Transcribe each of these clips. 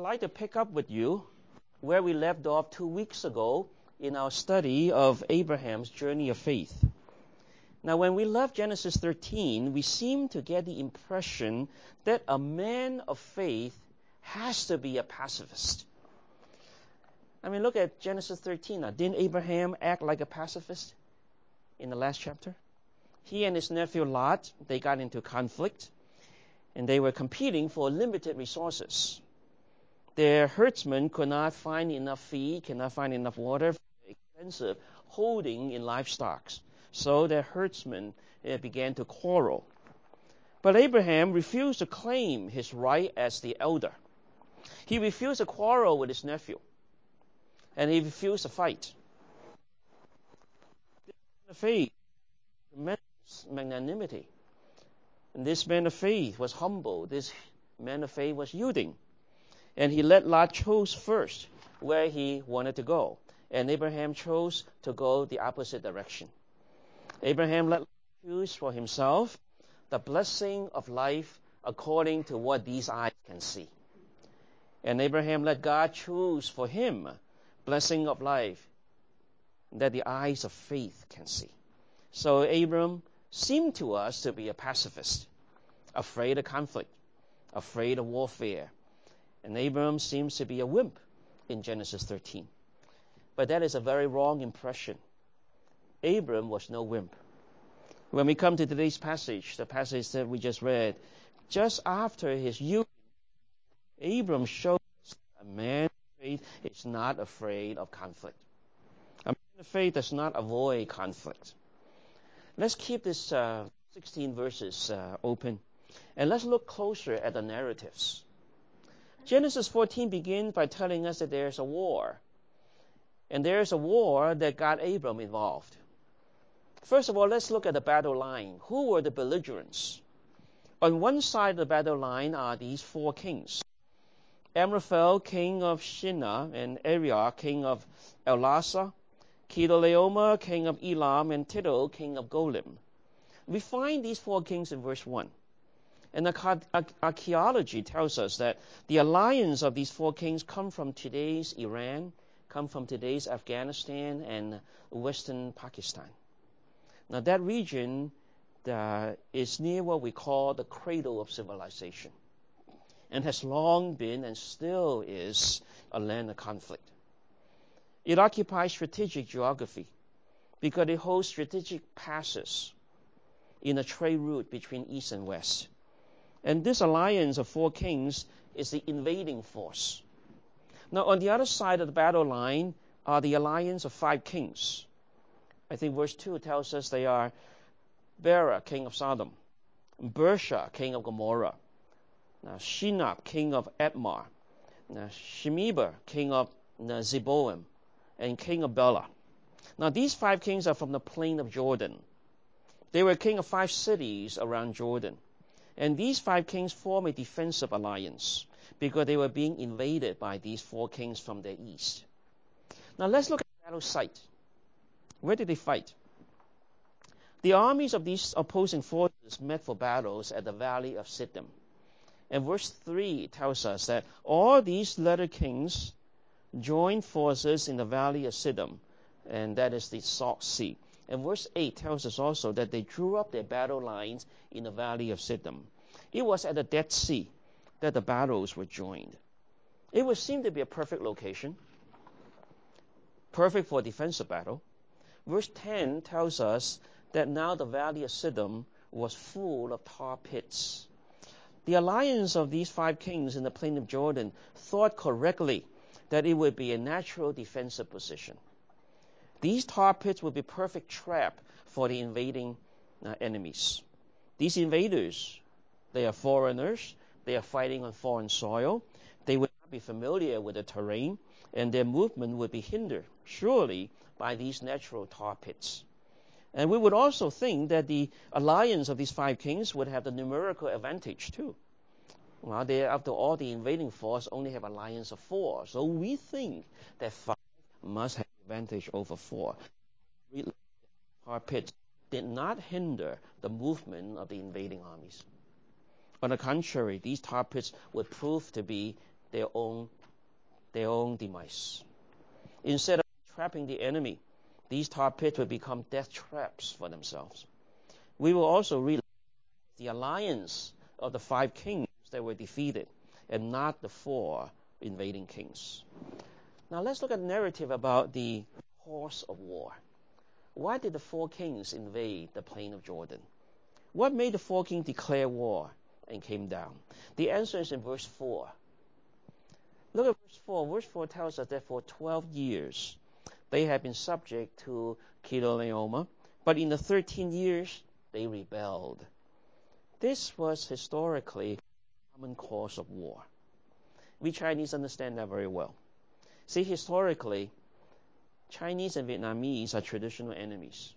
like to pick up with you where we left off 2 weeks ago in our study of Abraham's journey of faith. Now, when we left Genesis 13, we seem to get the impression that a man of faith has to be a pacifist. I mean, look at Genesis 13. Now, didn't Abraham act like a pacifist in the last chapter? He and his nephew Lot, they got into conflict, and they were competing for limited resources. Their herdsmen could not find enough feed, cannot find enough water for expensive holding in livestock. So their herdsmen began to quarrel. But Abraham refused to claim his right as the elder. He refused to quarrel with his nephew. And he refused to fight. This man of faith, tremendous magnanimity. And this man of faith was humble. This man of faith was yielding. And he let Lot choose first where he wanted to go. And Abraham chose to go the opposite direction. Abraham let Lot choose for himself the blessing of life according to what these eyes can see. And Abraham let God choose for him blessing of life that the eyes of faith can see. So Abram seemed to us to be a pacifist, afraid of conflict, afraid of warfare. And Abram seems to be a wimp in Genesis 13. But that is a very wrong impression. Abram was no wimp. When we come to today's passage, the passage that we just read, just after his youth, Abram shows a man of faith is not afraid of conflict. A man of faith does not avoid conflict. Let's keep this 16 verses open, and let's look closer at the narratives. Genesis 14 begins by telling us that there's a war. And there's a war that got Abram involved. First of all, let's look at the battle line. Who were the belligerents? On one side of the battle line are these four kings. Amraphel, king of Shinar, and Ariah, king of Ellasah, Kedorlaomer, king of Elam, and Tidal, king of Golim. We find these four kings in verse 1. And archaeology tells us that the alliance of these four kings come from today's Iran, come from today's Afghanistan, and western Pakistan. Now that region is near what we call the cradle of civilization, and has long been and still is a land of conflict. It occupies strategic geography because it holds strategic passes in a trade route between east and west. And this alliance of four kings is the invading force. Now, on the other side of the battle line are the alliance of five kings. I think verse 2 tells us they are Bera, king of Sodom, Bersha, king of Gomorrah, Shinar, king of Admar, Shemeber, king of Zeboim, and king of Bela. Now, these five kings are from the plain of Jordan. They were king of 5 cities around Jordan. And these 5 kings form a defensive alliance because they were being invaded by these 4 kings from the east. Now let's look at the battle site. Where did they fight? The armies of these opposing forces met for battles at the valley of Siddim. And verse 3 tells us that all these latter kings joined forces in the valley of Siddim, and that is the Salt Sea. And verse 8 tells us also that they drew up their battle lines in the valley of Siddim. It was at the Dead Sea that the battles were joined. It would seem to be a perfect location, perfect for a defensive battle. Verse 10 tells us that now the valley of Siddim was full of tar pits. The alliance of these 5 kings in the plain of Jordan thought correctly that it would be a natural defensive position. These tar pits would be a perfect trap for the invading enemies. These invaders, they are foreigners. They are fighting on foreign soil. They would not be familiar with the terrain, and their movement would be hindered, surely, by these natural tar pits. And we would also think that the alliance of these 5 kings would have the numerical advantage, too. Well, they, after all, the invading force only have alliance of 4. So we think that 5 must have advantage over 4. Tar pits did not hinder the movement of the invading armies. On the contrary, these tar pits would prove to be their own demise. Instead of trapping the enemy, these tar pits will become death traps for themselves. We will also read the alliance of the 5 kings that were defeated and not the 4 invading kings. Now let's look at the narrative about the course of war. Why did the 4 kings invade the plain of Jordan? What made the 4 kings declare war and came down? The answer is in verse 4. Look at verse 4. Verse 4 tells us that for 12 years they have been subject to Chedorlaomer, but in the 13 years they rebelled. This was historically a common course of war. We Chinese understand that very well. See, historically, Chinese and Vietnamese are traditional enemies.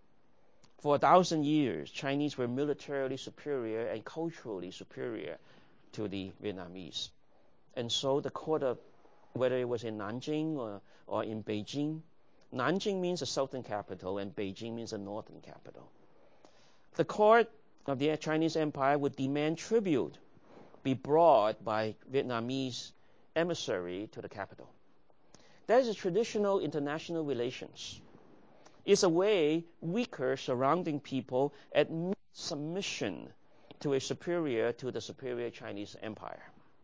For 1,000 years, Chinese were militarily superior and culturally superior to the Vietnamese. And so the court of, whether it was in Nanjing or in Beijing, Nanjing means the southern capital and Beijing means the northern capital. The court of the Chinese Empire would demand tribute be brought by Vietnamese emissary to the capital. That is a traditional international relations. It's a way weaker surrounding people admit submission to a superior to the superior Chinese Empire.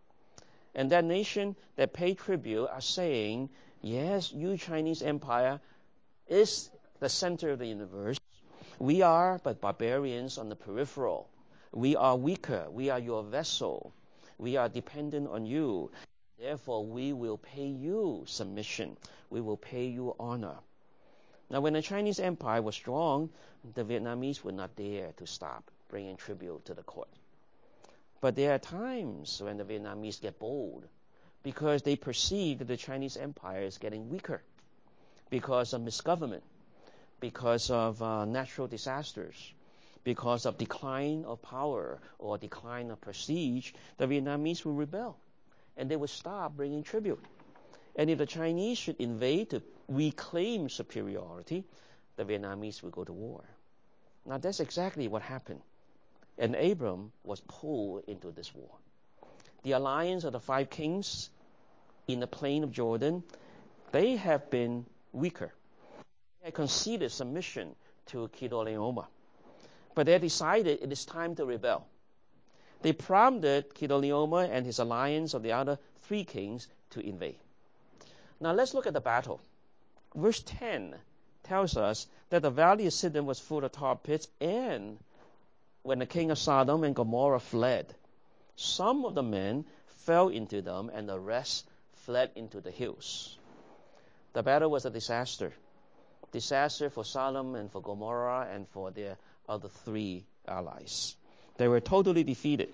And that nation that pay tribute are saying, yes, you Chinese Empire is the center of the universe. We are but barbarians on the peripheral. We are weaker. We are your vessel. We are dependent on you. Therefore, we will pay you submission. We will pay you honor. Now, when the Chinese Empire was strong, the Vietnamese would not dare to stop bringing tribute to the court. But there are times when the Vietnamese get bold because they perceive that the Chinese Empire is getting weaker because of misgovernment, because of natural disasters, because of decline of power or decline of prestige. The Vietnamese will rebel and they will stop bringing tribute. And if the Chinese should invade to reclaim superiority, the Vietnamese will go to war. Now that's exactly what happened. And Abram was pulled into this war. The alliance of the 5 kings in the plain of Jordan, they have been weaker. They had conceded submission to Chedorlaomer. But they decided it is time to rebel. They prompted Chedorlaomer and his alliance of the other 3 kings to invade. Now let's look at the battle. Verse 10 tells us that the valley of Siddim was full of tar pits, and when the king of Sodom and Gomorrah fled, some of the men fell into them and the rest fled into the hills. The battle was a disaster. Disaster for Sodom and for Gomorrah and for their other 3 allies. They were totally defeated.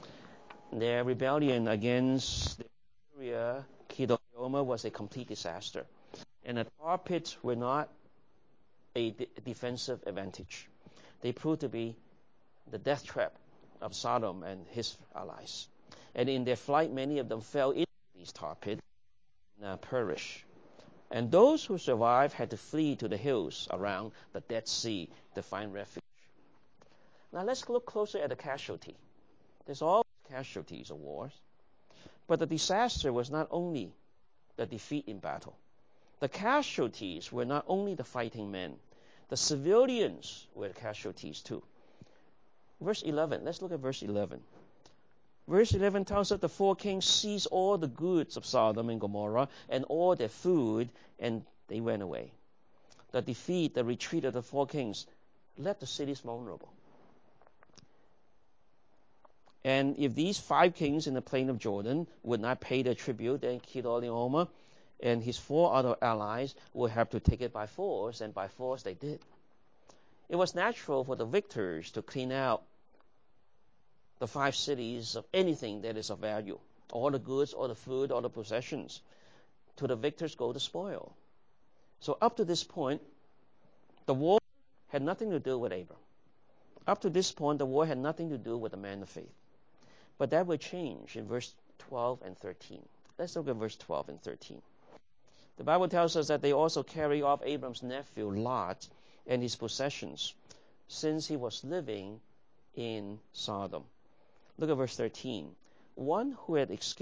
Their rebellion against the area, Chedorlaomer, was a complete disaster. And the tar pits were not a defensive advantage. They proved to be the death trap of Sodom and his allies. And in their flight, many of them fell into these tar pits and perished. And those who survived had to flee to the hills around the Dead Sea to find refuge. Now let's look closer at the casualty. There's always casualties of wars. But the disaster was not only the defeat in battle. The casualties were not only the fighting men. The civilians were the casualties too. Verse 11. Let's look at verse 11. Verse 11 tells us the 4 kings seized all the goods of Sodom and Gomorrah and all their food, and they went away. The defeat, the retreat of the 4 kings left the cities vulnerable. And if these 5 kings in the plain of Jordan would not pay their tribute, then Chedorlaomer and his 4 other allies would have to take it by force, and by force they did. It was natural for the victors to clean out the 5 cities of anything that is of value. All the goods, all the food, all the possessions. To the victors go the spoil. So up to this point, the war had nothing to do with Abram. Up to this point, the war had nothing to do with the man of faith. But that will change in verse 12 and 13. Let's look at verse 12 and 13. The Bible tells us that they also carry off Abram's nephew Lot and his possessions, since he was living in Sodom. Look at verse 13. One who had escaped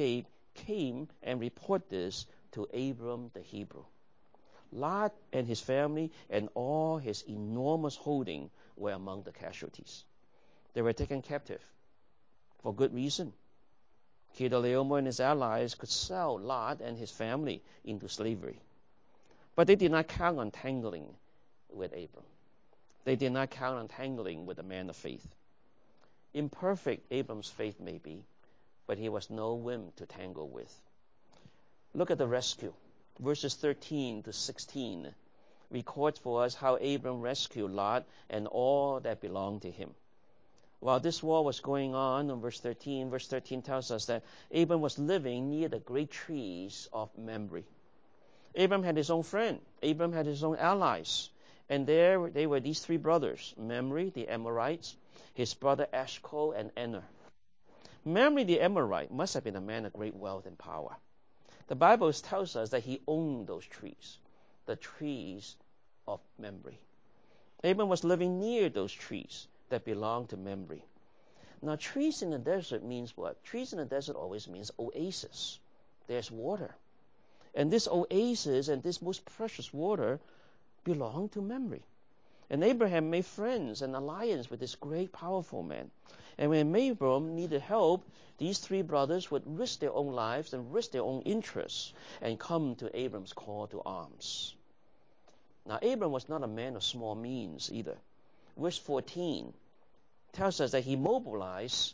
came and reported this to Abram the Hebrew. Lot and his family and all his enormous holding were among the casualties. They were taken captive for good reason. Chedorlaomer and his allies could sell Lot and his family into slavery. But they did not count on tangling with Abram. They did not count on tangling with a man of faith. Imperfect Abram's faith may be, but he was no whim to tangle with. Look at the rescue. Verses 13 to 16 records for us how Abram rescued Lot and all that belonged to him. While this war was going on, in verse 13 tells us that Abram was living near the great trees of Mamre. Abram had his own friend. Abram had his own allies. And there they were these three brothers, Mamre, the Amorites, his brother Eshcol, and Aner. Mamre, the Amorite, must have been a man of great wealth and power. The Bible tells us that he owned those trees, the trees of Mamre. Abram was living near those trees that belonged to Mamre. Now, trees in the desert means what? Trees in the desert always means oasis. There's water. And this oasis and this most precious water belonged to Mamre. And Abraham made friends and alliance with this great, powerful man. And when Abram needed help, these three brothers would risk their own lives and risk their own interests and come to Abram's call to arms. Now, Abram was not a man of small means either. Verse 14 tells us that he mobilized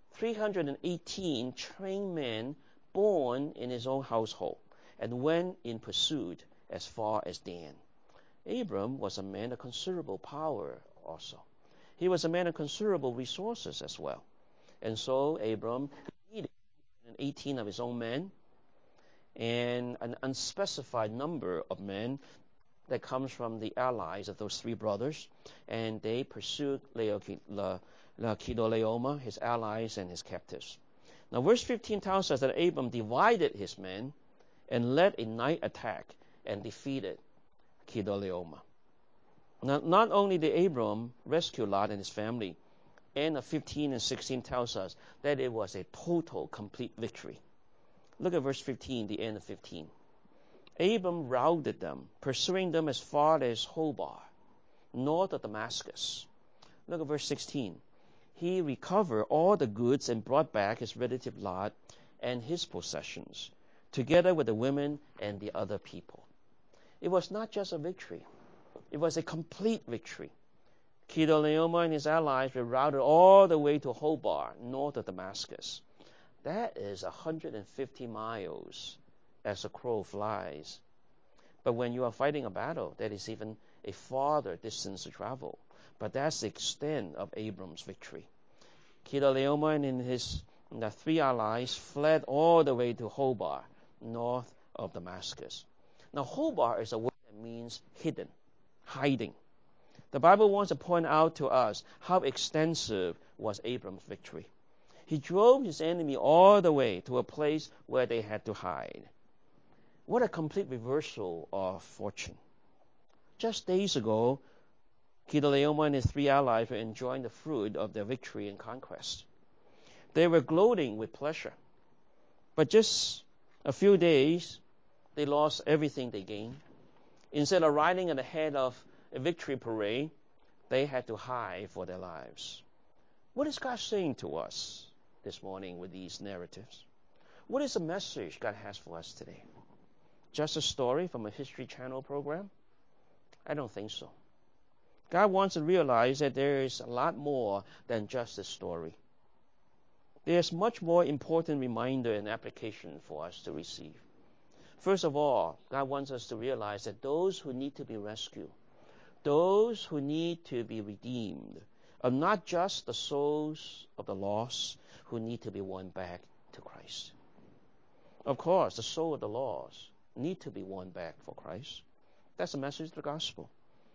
318 trained men born in his own household and went in pursuit as far as Dan. Abram was a man of considerable power also. He was a man of considerable resources as well. And so Abram needed 18 of his own men and an unspecified number of men that comes from the allies of those three brothers. And they pursued Chedorlaomer, his allies, and his captives. Now, verse 15 tells us that Abram divided his men and led a night attack and defeated Chedorlaomer. Now, not only did Abram rescue Lot and his family, end of 15 and 16 tells us that it was a total, complete victory. Look at verse 15, the end of 15. Abram routed them, pursuing them as far as Hobah, north of Damascus. Look at verse 16. He recovered all the goods and brought back his relative Lot and his possessions, together with the women and the other people. It was not just a victory. It was a complete victory. Chedorlaomer and his allies were routed all the way to Hobah, north of Damascus. That is 150 miles as a crow flies. But when you are fighting a battle, that is even a farther distance to travel. But that's the extent of Abram's victory. Chedorlaomer and his three allies fled all the way to Hobah, north of Damascus. Now, Hobah is a word that means hidden, hiding. The Bible wants to point out to us how extensive was Abram's victory. He drove his enemy all the way to a place where they had to hide. What a complete reversal of fortune. Just days ago, Chedorlaomer and his three allies were enjoying the fruit of their victory and conquest. They were gloating with pleasure. But just a few days, they lost everything they gained. Instead of riding at the head of a victory parade, they had to hide for their lives. What is God saying to us this morning with these narratives? What is the message God has for us today? Just a story from a History Channel program? I don't think so. God wants to realize that there is a lot more than just a story. There's much more important reminder and application for us to receive. First of all, God wants us to realize that those who need to be rescued, those who need to be redeemed, are not just the souls of the lost who need to be won back to Christ. Of course, the soul of the lost need to be won back for Christ. That's the message of the gospel.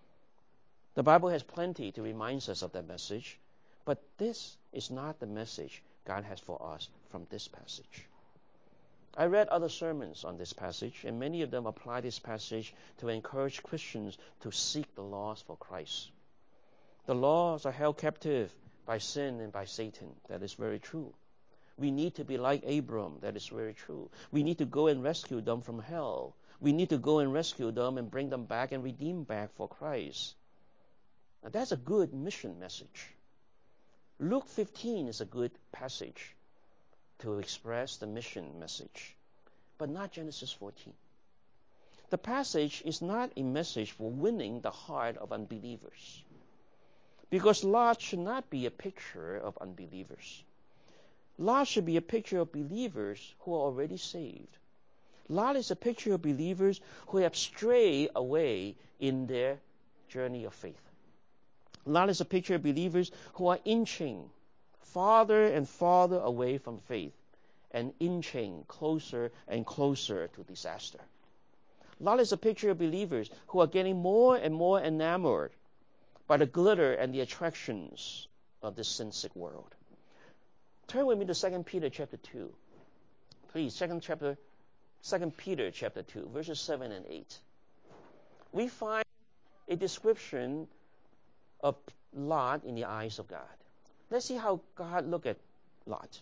The Bible has plenty to remind us of that message, but this is not the message God has for us from this passage. I read other sermons on this passage, and many of them apply this passage to encourage Christians to seek the lost for Christ. The lost are held captive by sin and by Satan. That is very true. We need to be like Abram. That is very true. We need to go and rescue them from hell. We need to go and rescue them and bring them back and redeem back for Christ. Now, that's a good mission message. Luke 15 is a good passage to express the mission message, but not Genesis 14. The passage is not a message for winning the heart of unbelievers, because Lot should not be a picture of unbelievers. Lot should be a picture of believers who are already saved. Lot is a picture of believers who have strayed away in their journey of faith. Lot is a picture of believers who are inching farther and farther away from faith and inching closer and closer to disaster. Lot is a picture of believers who are getting more and more enamored by the glitter and the attractions of this sin-sick world. Turn with me to 2 Peter chapter 2. Please, 2 Peter chapter 2, verses 7 and 8. We find a description of Lot in the eyes of God. Let's see how God looked at Lot.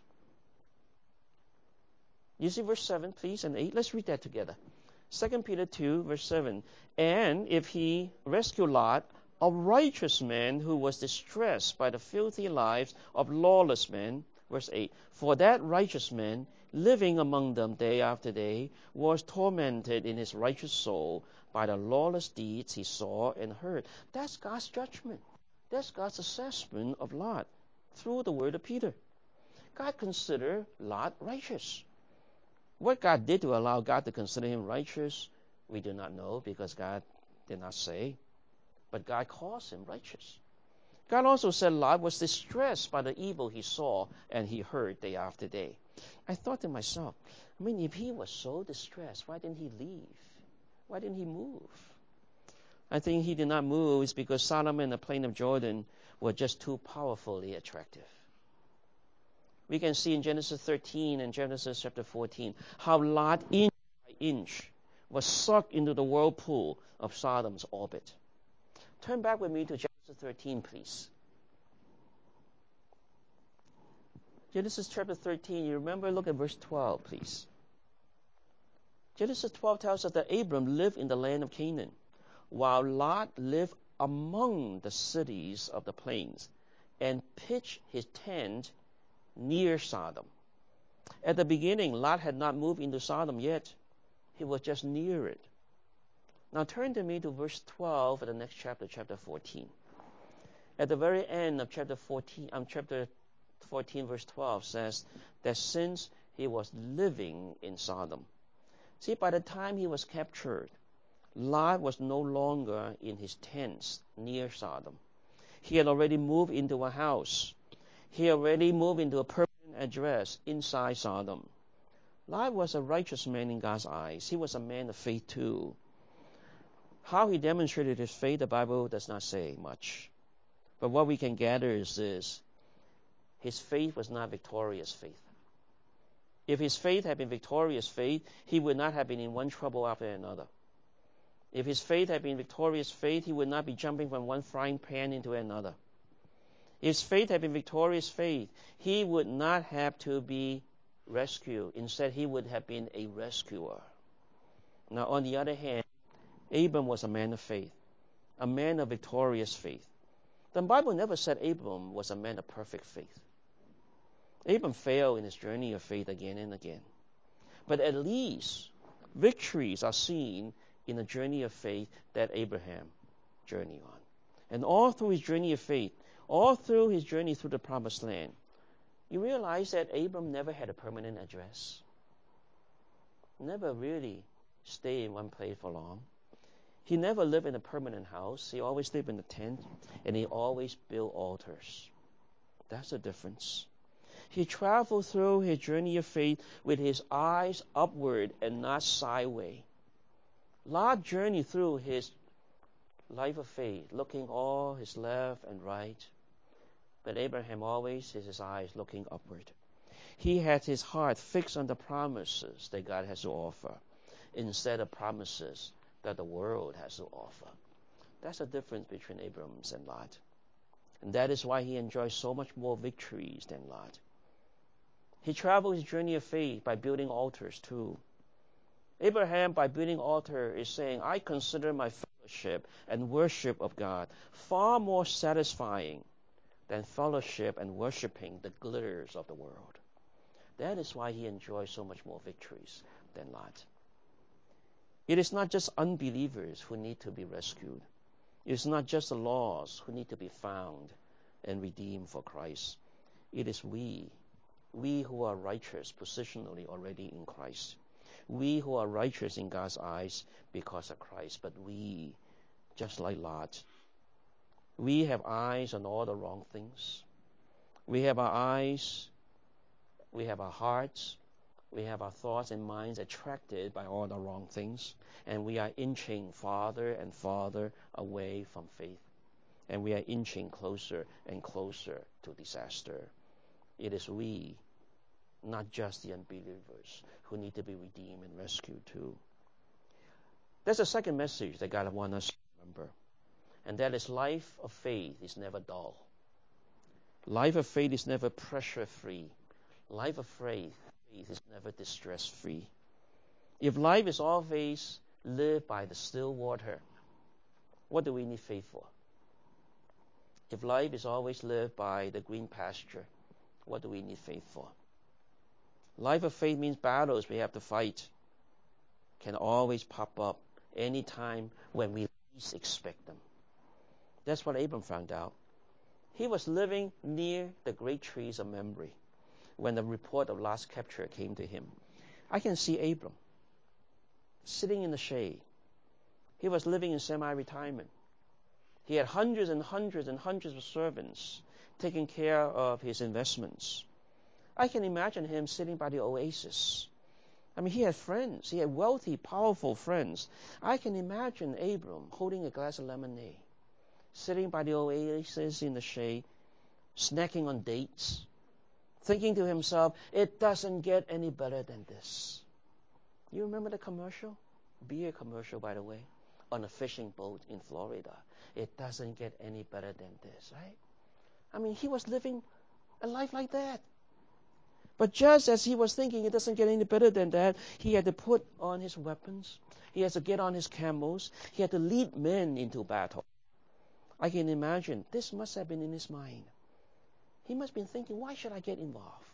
You see verse 7, please, and 8? Let's read that together. 2 Peter 2, verse 7. And if he rescued Lot, a righteous man who was distressed by the filthy lives of lawless men, verse 8, for that righteous man, living among them day after day, was tormented in his righteous soul by the lawless deeds he saw and heard. That's God's judgment. That's God's assessment of Lot through the word of Peter. God considered Lot righteous. What God did to allow God to consider him righteous, we do not know, because God did not say. But God calls him righteous. God also said Lot was distressed by the evil he saw and he heard day after day. I thought to myself, if he was so distressed, why didn't he leave? Why didn't he move? I think he did not move is because Sodom and the plain of Jordan were just too powerfully attractive. We can see in Genesis 13 and Genesis chapter 14 how Lot, inch by inch, was sucked into the whirlpool of Sodom's orbit. Turn back with me to Genesis 13, please. Genesis chapter 13, you remember? Look at verse 12, please. Genesis 12 tells us that Abram lived in the land of Canaan, while Lot lived among the cities of the plains and pitched his tent near Sodom. At the beginning, Lot had not moved into Sodom yet. He was just near it. Now turn to me to verse 12 of the next chapter, chapter 14. At the very end of chapter 14, verse 12 says that since he was living in Sodom. See, by the time he was captured, Lot was no longer in his tents near Sodom. He had already moved into a house. He already moved into a permanent address inside Sodom. Lot was a righteous man in God's eyes. He was a man of faith too. How he demonstrated his faith, the Bible does not say much. But what we can gather is this. His faith was not victorious faith. If his faith had been victorious faith, he would not have been in one trouble after another. If his faith had been victorious faith, he would not be jumping from one frying pan into another. If his faith had been victorious faith, he would not have to be rescued. Instead, he would have been a rescuer. Now, on the other hand, Abram was a man of faith, a man of victorious faith. The Bible never said Abram was a man of perfect faith. Abram failed in his journey of faith again and again. But at least victories are seen in the journey of faith that Abraham journeyed on. And all through his journey of faith, all through his journey through the promised land, you realize that Abram never had a permanent address. Never really stayed in one place for long. He never lived in a permanent house. He always lived in a tent, and he always built altars. That's the difference. He traveled through his journey of faith with his eyes upward and not sideways. Lot journeyed through his life of faith, looking all his left and right. But Abraham always had his eyes looking upward. He had his heart fixed on the promises that God has to offer, instead of promises that the world has to offer. That's the difference between Abram and Lot. And that is why he enjoyed so much more victories than Lot. He traveled his journey of faith by building altars too. Abraham, by building altar, is saying, I consider my fellowship and worship of God far more satisfying than fellowship and worshiping the glitters of the world. That is why he enjoys so much more victories than Lot. It is not just unbelievers who need to be rescued. It is not just the lost who need to be found and redeemed for Christ. It is we who are righteous positionally already in Christ. We who are righteous in God's eyes because of Christ. But we, just like Lot, we have eyes on all the wrong things. We have our eyes, we have our hearts, we have our thoughts and minds attracted by all the wrong things. And we are inching farther and farther away from faith. And we are inching closer and closer to disaster. It is we, not just the unbelievers, who need to be redeemed and rescued too. There's a second message that God wants us to remember. And that is life of faith is never dull. Life of faith is never pressure-free. Life of faith is never distress-free. If life is always lived by the still water, what do we need faith for? If life is always lived by the green pasture, what do we need faith for? Life of faith means battles we have to fight can always pop up anytime when we least expect them. That's what Abram found out. He was living near the great trees of Mamre when the report of Lot's capture came to him. I can see Abram sitting in the shade. He was living in semi-retirement. He had hundreds and hundreds and hundreds of servants taking care of his investments. I can imagine him sitting by the oasis. I mean, he had friends. He had wealthy, powerful friends. I can imagine Abram holding a glass of lemonade, sitting by the oasis in the shade, snacking on dates, thinking to himself, it doesn't get any better than this. You remember the commercial? Beer commercial, by the way, on a fishing boat in Florida. It doesn't get any better than this, right? I mean, he was living a life like that. But just as he was thinking it doesn't get any better than that, he had to put on his weapons. He had to get on his camels. He had to lead men into battle. I can imagine this must have been in his mind. He must have been thinking, why should I get involved?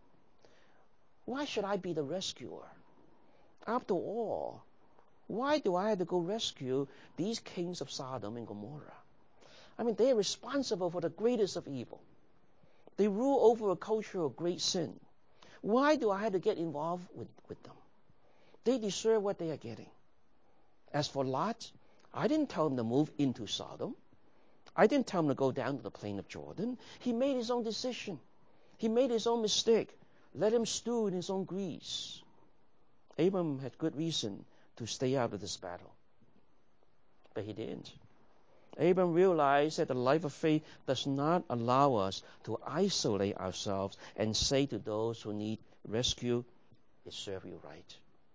Why should I be the rescuer? After all, why do I have to go rescue these kings of Sodom and Gomorrah? I mean, they are responsible for the greatest of evil. They rule over a culture of great sin. Why do I have to get involved with them? They deserve what they are getting. As for Lot, I didn't tell him to move into Sodom. I didn't tell him to go down to the plain of Jordan. He made his own decision. He made his own mistake. Let him stew in his own grease. Abram had good reason to stay out of this battle. But he didn't. Abram realized that the life of faith does not allow us to isolate ourselves and say to those who need rescue, it serves you right.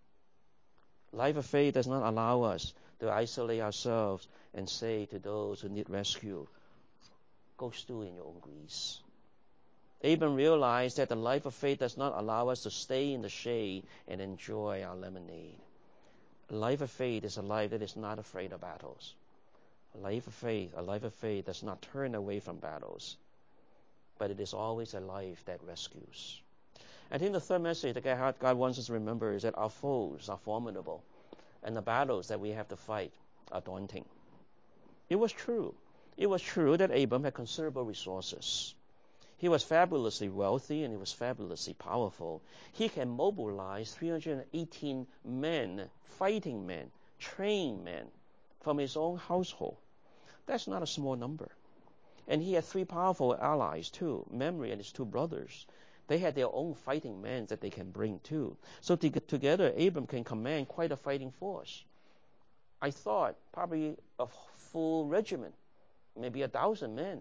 Life of faith does not allow us to isolate ourselves and say to those who need rescue, go stew in your own grease. Abram realized that the life of faith does not allow us to stay in the shade and enjoy our lemonade. A life of faith is a life that is not afraid of battles. A life of faith does not turn away from battles, but it is always a life that rescues. I think the third message that God wants us to remember is that our foes are formidable, and the battles that we have to fight are daunting. It was true. It was true that Abram had considerable resources. He was fabulously wealthy and he was fabulously powerful. He can mobilize 318 men, fighting men, trained men from his own household. That's not a small number. And he had three powerful allies too, Mamre and his two brothers. They had their own fighting men that they can bring too. So together, Abram can command quite a fighting force. I thought probably a full regiment, maybe 1,000 men.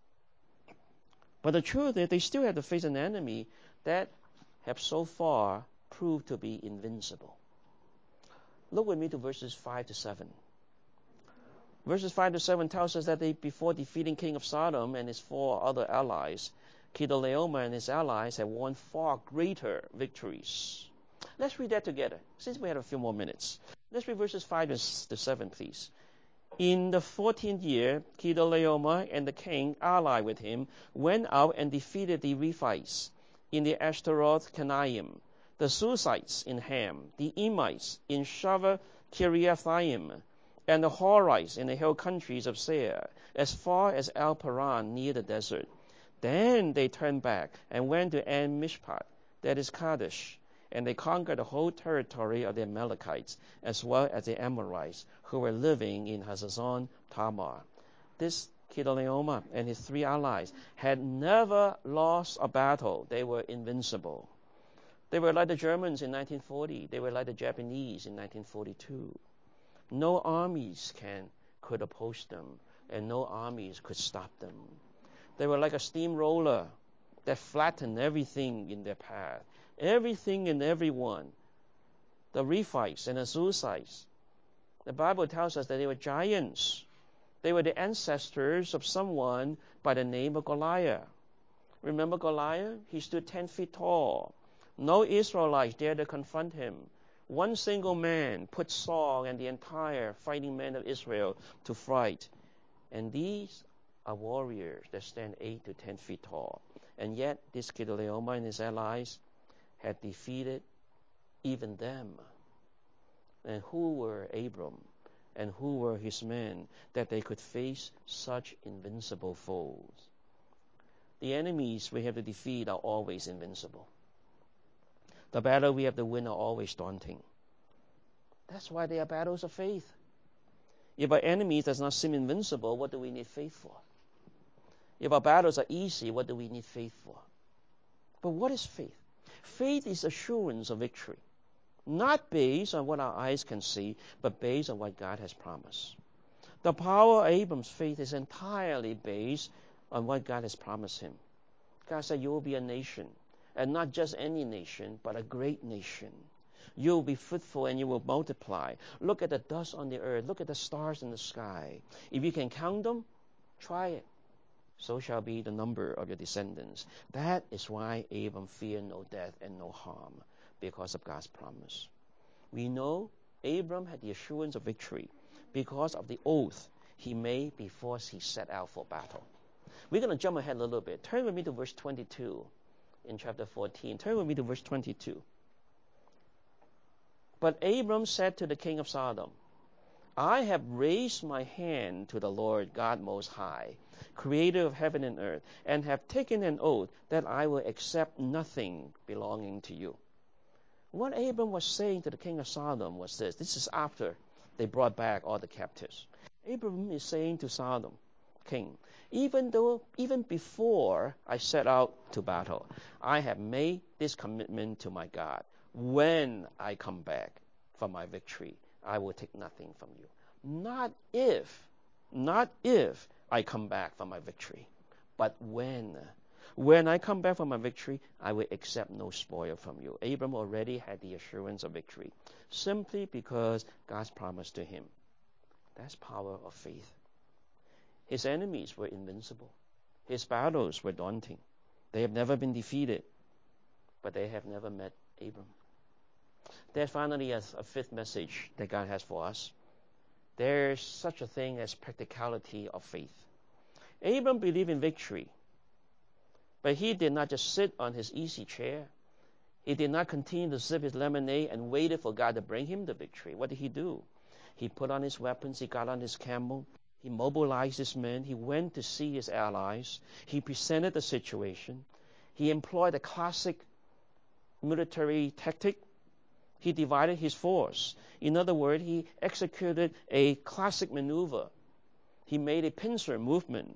But the truth is they still have to face an enemy that have so far proved to be invincible. Look with me to verses 5 to 7. Verses 5 to 7 tells us that before defeating King of Sodom and his 4 other allies, Chedorlaomer and his allies had won far greater victories. Let's read that together, since we have a few more minutes. Let's read verses 5 to 7, please. In the 14th year, Chedorlaomer and the king allied with him went out and defeated the Rephites in the Ashtaroth Canaim, the Susites in Ham, the Emites in Shaveh Kiriathaim, and the Horites in the hill countries of Seir, as far as El-Paran near the desert. Then they turned back and went to En-Mishpat, that is Kadesh, and they conquered the whole territory of the Amalekites, as well as the Amorites, who were living in Hazazon Tamar. This Chedorlaomer and his 3 allies had never lost a battle. They were invincible. They were like the Germans in 1940. They were like the Japanese in 1942. No armies could oppose them, and no armies could stop them. They were like a steamroller that flattened everything in their path, everything and everyone. The Rephites and the Susites. The Bible tells us that they were giants. They were the ancestors of someone by the name of Goliath. Remember Goliath? He stood 10 feet tall. No Israelites dared to confront him. One single man put Saul and the entire fighting men of Israel to fright. And these are warriors that stand 8 to 10 feet tall. And yet, this Chedorlaomer and his allies had defeated even them. And who were Abram and who were his men that they could face such invincible foes? The enemies we have to defeat are always invincible. The battle we have to win are always daunting. That's why they are battles of faith. If our enemies does not seem invincible, what do we need faith for? If our battles are easy, what do we need faith for? But what is faith? Faith is assurance of victory, not based on what our eyes can see, but based on what God has promised. The power of Abram's faith is entirely based on what God has promised him. God said, you will be a nation, and not just any nation, but a great nation. You will be fruitful and you will multiply. Look at the dust on the earth. Look at the stars in the sky. If you can count them, try it. So shall be the number of your descendants. That is why Abram feared no death and no harm, because of God's promise. We know Abram had the assurance of victory because of the oath he made before he set out for battle. We're going to jump ahead a little bit. Turn with me to verse 22 in chapter 14. Turn with me to verse 22. But Abram said to the king of Sodom, I have raised my hand to the Lord God Most High, creator of heaven and earth, and have taken an oath that I will accept nothing belonging to you. What Abram was saying to the king of Sodom was this. This is after they brought back all the captives. Abram is saying to Sodom, king, even before I set out to battle, I have made this commitment to my God. When I come back from my victory, I will take nothing from you. Not if I come back from my victory, but when. When I come back from my victory, I will accept no spoil from you. Abram already had the assurance of victory, simply because God's promise to him. That's power of faith. His enemies were invincible. His battles were daunting. They have never been defeated, but they have never met Abram. There's finally a fifth message that God has for us. There's such a thing as practicality of faith. Abram believed in victory, but he did not just sit on his easy chair. He did not continue to sip his lemonade and waited for God to bring him the victory. What did he do? He put on his weapons. He got on his camel. He mobilized his men. He went to see his allies. He presented the situation. He employed a classic military tactic. He divided his force. In other words, he executed a classic maneuver. He made a pincer movement.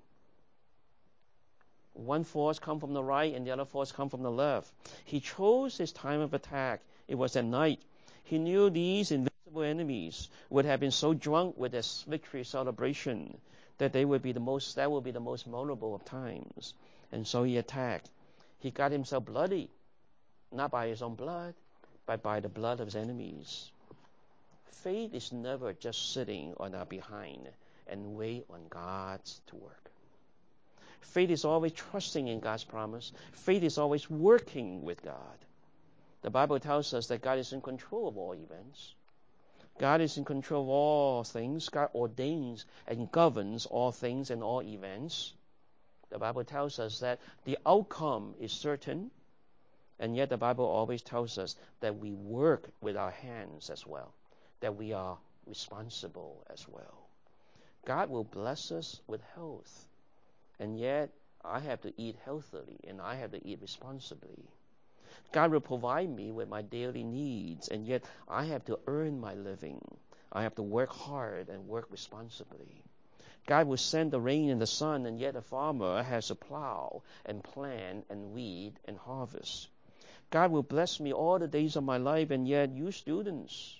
One force come from the right and the other force come from the left. He chose his time of attack. It was at night. He knew these invincible enemies would have been so drunk with this victory celebration that that would be the most vulnerable of times. And so he attacked. He got himself bloody, not by his own blood, but by the blood of his enemies. Faith is never just sitting on our behind and wait on God to work. Faith is always trusting in God's promise. Faith is always working with God. The Bible tells us that God is in control of all events. God is in control of all things. God ordains and governs all things and all events. The Bible tells us that the outcome is certain, and yet the Bible always tells us that we work with our hands as well, that we are responsible as well. God will bless us with health, and yet I have to eat healthily and I have to eat responsibly. God will provide me with my daily needs, and yet I have to earn my living. I have to work hard and work responsibly. God will send the rain and the sun, and yet a farmer has to plow and plant and weed and harvest. God will bless me all the days of my life, and yet you students,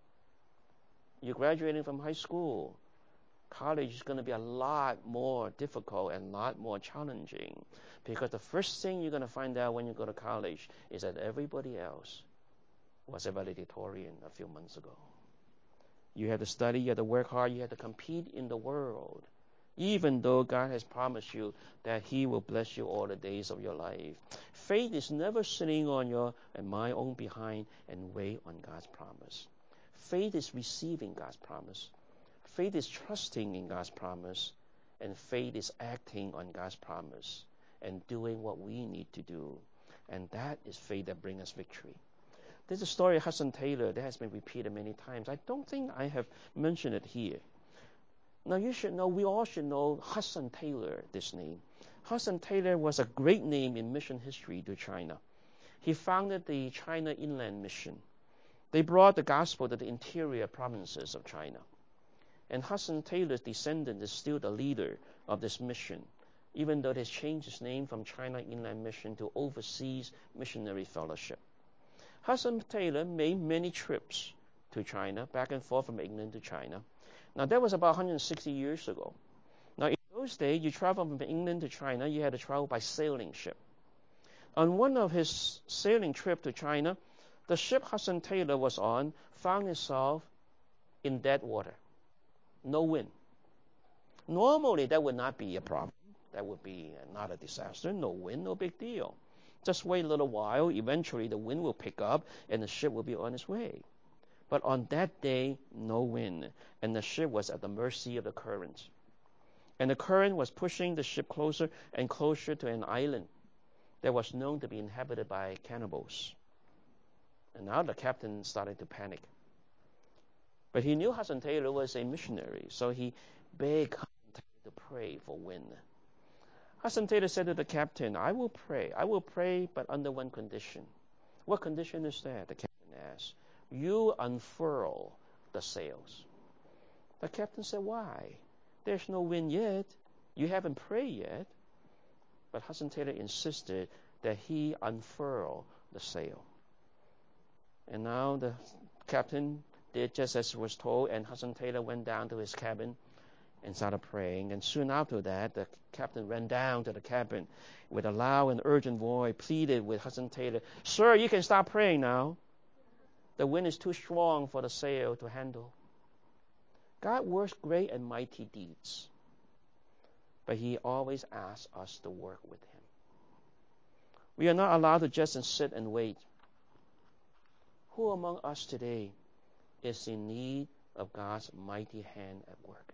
you're graduating from high school. College is going to be a lot more difficult and a lot more challenging, because the first thing you're going to find out when you go to college is that everybody else was a valedictorian a few months ago. You have to study, you have to work hard, you have to compete in the world, even though God has promised you that He will bless you all the days of your life. Faith is never sitting on your and my own behind and wait on God's promise. Faith is receiving God's promise. Faith is trusting in God's promise, and faith is acting on God's promise and doing what we need to do. And that is faith that brings us victory. There's a story of Hudson Taylor that has been repeated many times. I don't think I have mentioned it here. Now you should know, we all should know Hudson Taylor, this name. Hudson Taylor was a great name in mission history to China. He founded the China Inland Mission. They brought the gospel to the interior provinces of China. And Hudson Taylor's descendant is still the leader of this mission, even though they changed his name from China Inland Mission to Overseas Missionary Fellowship. Hudson Taylor made many trips to China, back and forth from England to China. Now, that was about 160 years ago. Now, in those days, you travel from England to China, you had to travel by sailing ship. On one of his sailing trip to China, the ship Hudson Taylor was on found itself in dead water. No wind. Normally, that would not be a problem. That would be not a disaster. No wind, no big deal. Just wait a little while. Eventually, the wind will pick up and the ship will be on its way. But on that day, no wind, and the ship was at the mercy of the current. And the current was pushing the ship closer and closer to an island that was known to be inhabited by cannibals. And now the captain started to panic. But he knew Hudson Taylor was a missionary, so he begged Hudson Taylor to pray for wind. Hudson Taylor said to the captain, I will pray, but under one condition. What condition is that? The captain asked. You unfurl the sails. The captain said, why? There's no wind yet. You haven't prayed yet. But Hudson Taylor insisted that he unfurl the sail. And now the captain did just as was told, and Hudson Taylor went down to his cabin and started praying. And soon after that, the captain ran down to the cabin with a loud and urgent voice, pleaded with Hudson Taylor, Sir, you can stop praying now. The wind is too strong for the sail to handle. God works great and mighty deeds, but He always asks us to work with Him. We are not allowed to just sit and wait. Who among us today is in need of God's mighty hand at work?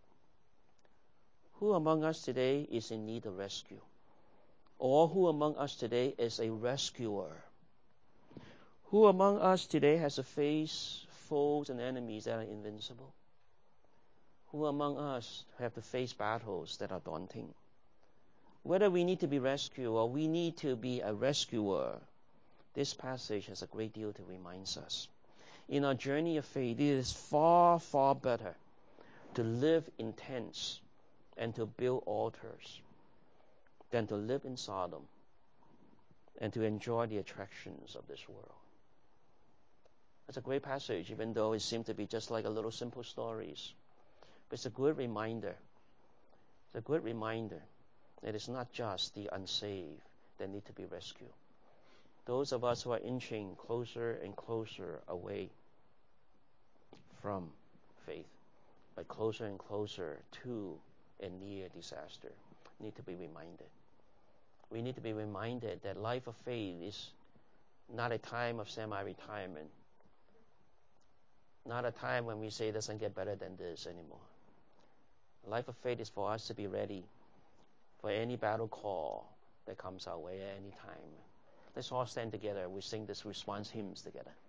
Who among us today is in need of rescue? Or who among us today is a rescuer? Who among us today has to face foes and enemies that are invincible? Who among us have to face battles that are daunting? Whether we need to be rescued or we need to be a rescuer, this passage has a great deal to remind us. In our journey of faith, it is far, far better to live in tents and to build altars than to live in Sodom and to enjoy the attractions of this world. It's a great passage, even though it seems to be just like a little simple stories. But it's a good reminder. It's a good reminder that it's not just the unsaved that need to be rescued. Those of us who are inching closer and closer away from faith, but closer and closer to and near disaster. need to be reminded. We need to be reminded that life of faith is not a time of semi-retirement, not a time when we say it doesn't get better than this anymore. Life of faith is for us to be ready for any battle call that comes our way at any time. Let's all stand together. We sing this response hymns together.